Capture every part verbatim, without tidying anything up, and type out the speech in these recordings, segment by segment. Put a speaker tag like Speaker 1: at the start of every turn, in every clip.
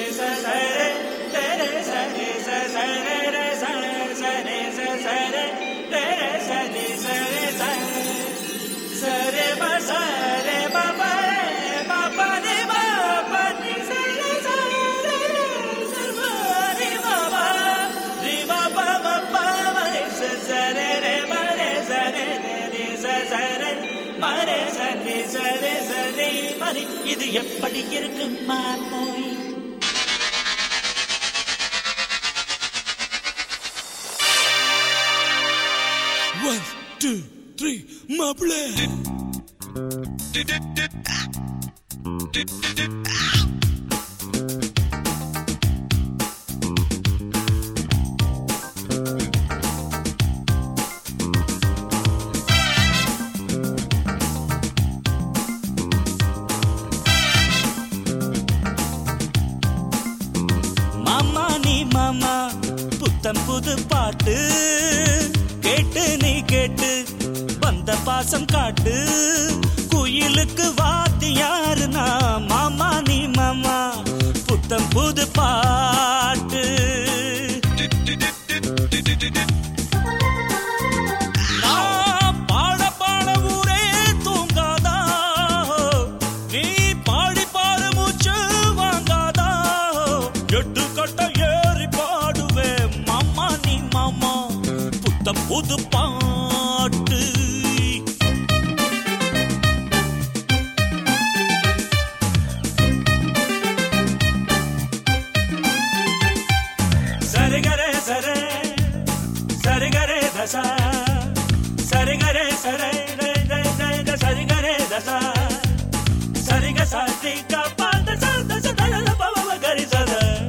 Speaker 1: இது எப்படி இருக்கு மாமோய்?
Speaker 2: One, two, three, மாப்பிள.
Speaker 1: புது பாட்டு கேட்டு நீ கேட்டு வந்த பாசம் காட்டு குயிலுக்கு வாத்தியாருனா மாமா நீ மாமா புத்தம் புது பாட்டு பாட பாட ஊரே தூங்காதா நீ பாடி பாடு மூச்சு வாங்காதா எட்டு கட்ட புது பாட்டு சரிகரே சரே சரிகரே தசா சரிகரே சரே சரிகரே தசா சரிக சாதி கபாத சத சதல பவ கரி சத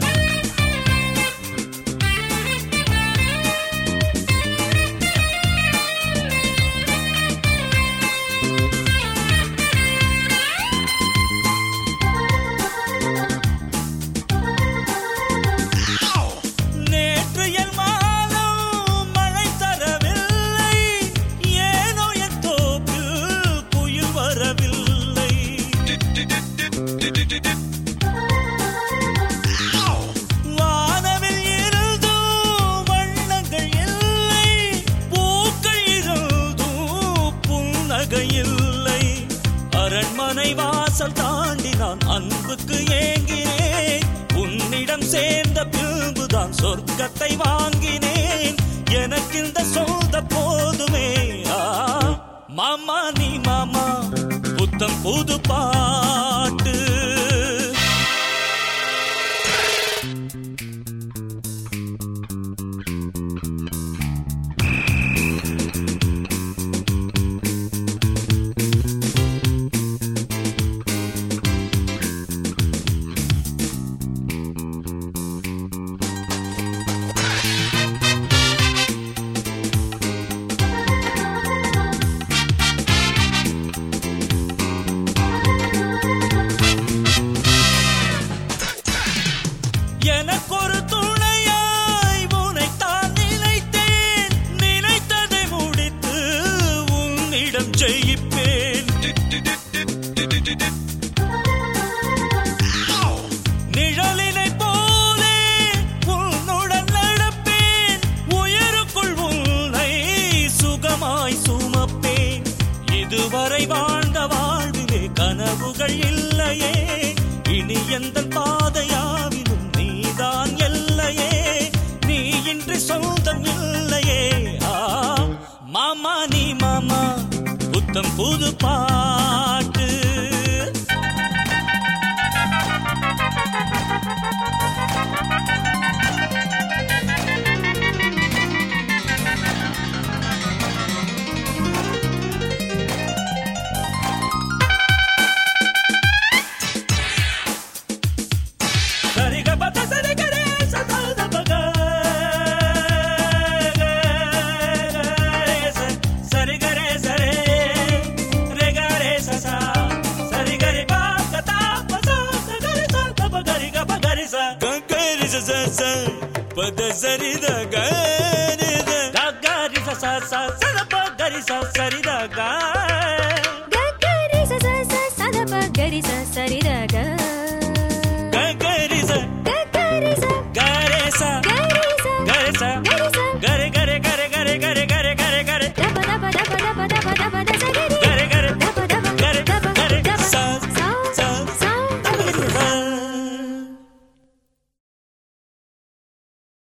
Speaker 1: வானவில் இருந்தும் வண்ணங்கள் இல்லை பூக்கள் இருந்தும் புன்னகை இல்லை அரண்மனை வாசல் தாண்டி நான் அன்புக்கு ஏங்கினேன் உன்னிடம் சேர்ந்த பின்புதான் சொர்க்கத்தை வாங்கினேன் எனக்கு இந்த சொந்த போதுமே மாமா நீ மாமா புத்தம் புது பாட்டு எனக்கொரு துணையாய் உனைத்தான் நினைத்தேன் நினைத்ததை முடித்து உன்னிடம் ஜெயிப்பேன் நிழலினை போலே உன்னுடன் நடப்பேன் உயருக்குள் உன்னை சுகமாய் சுமப்பேன் இதுவரை வாழ்ந்த வாழ்விலே கனவுகள் இல்லையே இனி எந்த பாதையாவிலும் நீதான் எல்லையே நீ இன்றி சொந்தம் இல்லையே மாமா நீ மாமா புத்தம் புது பாட்டு பத சரித கரித கரி ச ச சத ப கரி ச சரித க
Speaker 3: கரி ச ச சத ப கரி ச சரித க
Speaker 1: கரி ச
Speaker 3: டப டப டப